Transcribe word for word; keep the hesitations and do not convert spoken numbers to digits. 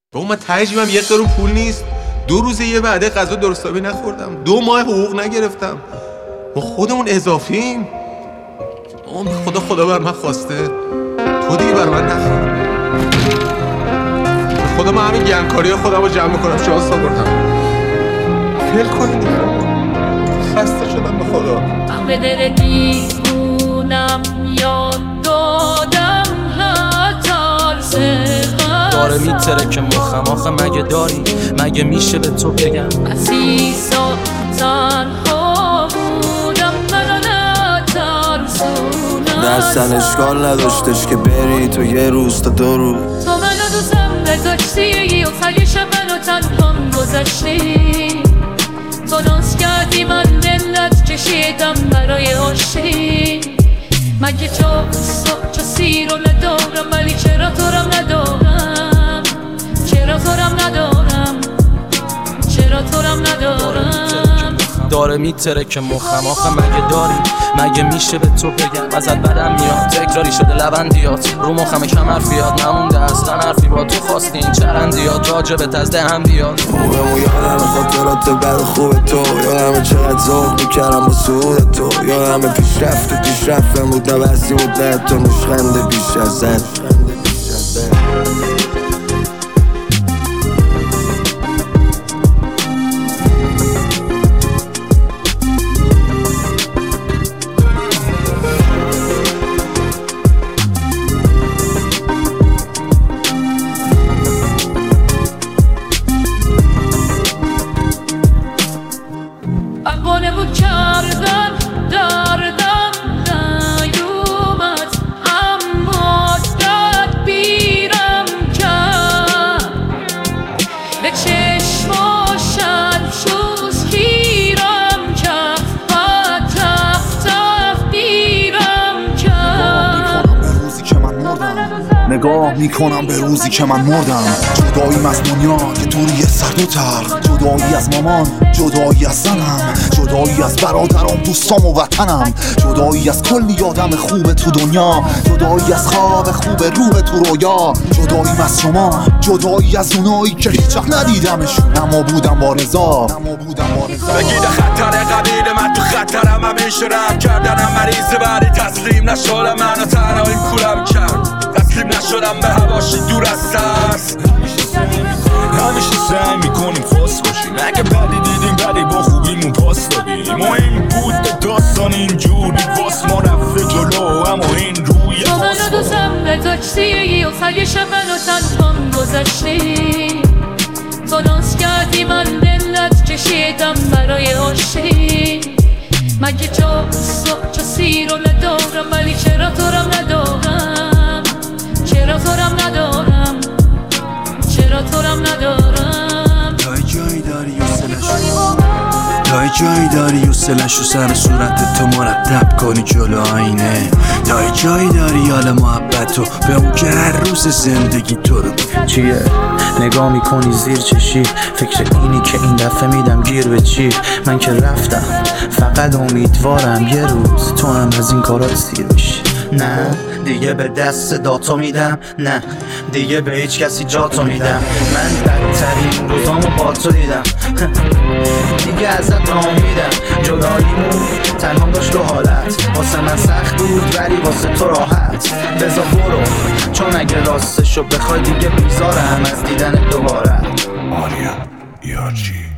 با من تهجیبم یک قرون پول نیست. دو روزه یه وعده غذا درستابی نخوردم، دو ماه حقوق نگرفتم. ما خودمون اضافیم. اون خدا خدا بر من خواسته، تو دیگه بر من نخواه. خدا من همین گنگکاری خودم رو جمع میکنم، شانس آوردم. فیل کنیم دیگه، خسته شدم به خدا. من به دل دیوونم یاد دادم نترس داره میتره که مخم آخه مگه داری، مگه میشه به تو بگم عزیزا تنها بودم منو نترسونم. دستن اشکال نداشتش که بری تو یه روز تا دو روز. تو منو دوستم نداشتی و خلیش منو تنها گذاشتی. تو ناز کردی من دلت کشیدم برای عاشقی. مگه چو چو سیر رو ندارم ولی چرا تو رم ندارم، چرا تو رم ندارم، چرا تو رم ندارم. داره میتره که مخم آخه مگه داری، مگه میشه به تو بگم ازت بدم میاد. تکراری شده لبندیات رو مخم کم حرفیات، نمونده اصلا حرفی با تو خواستی این چرندیات راجبت از دهم بیاد. خوبم و یادم خاطرات بد خوب تو، یادم چقدر ذوق میکردم با سود تو، یادم پیشرفت و پیشرفتم بود نبستی بود نه تو نشخنده بیش از زن. اقانه بود کردن دردم نیومد، اما تدبیرم کرد. به چشم و شلشوز گیرم کرد و تف تفگیرم کرد. به روزی که من مردم، نگاه میکنم به روزی که من مردم. جداییم از دنیا که دوری سرد و تر، جدایی از مامان، جدایی از زنم، جدایی از برادرام، دوستام و وطنم، جدایی از کلی آدم خوب تو دنیا، جدایی از خواب خوب روح تو رویا. جداییم از شما، جدایی از اونایی که هیچ وقت ندیدمشون اما بودم با رضا. بگید خطر قبیل من تو خطرم، همیشه رم کردنم مریض ولی تسلیم نشدم. منو تنهایی کولم کرد، تسلیم نشدم به هواشی دور از ترس. همیشه سعی میکنیم خاص باشیم، اگه بدی دیدیم بدی با خوبیمون پاس دادیم. مهم بود داستان اینجوری واس ما رفته جلو، اما این روی تو منو دوستم نداشتی و خلیش منو تنها گذاشتی. تو ناز کردی من دلت کشیدم برای عاشقی. مگه چو چو سیر رو ندارم ولی چرا تو رم ندارم، چرا تو رم ندارم، چرا تو رم ندارم. دای جایی داری و سلشو، دای جایی داری و سلشو سر صورت تو مرتب کنی جلو آینه. دای جایی داری حال محبتو به اون که هر روز زندگی تو رو چیه نگاه میکنی زیر چشی، فکر اینی که این دفعه میدم گیر به چی. من که رفتم فقط امیدوارم یه روز تو هم از این کارات سیر بشی. نه دیگه به دست داتو میدم، نه دیگه به هیچ کسی جاتو میدم. من بدترین روزامو با تو دیدم، دیگه ازت ناامیدم. جداییمون تنها داشت دو حالت، واسه من سخت بود ولی واسه تو راحت. بذار برو چون اگه راستشو بخوای دیگه بیزارم از دیدن دوباره. آریا یارچی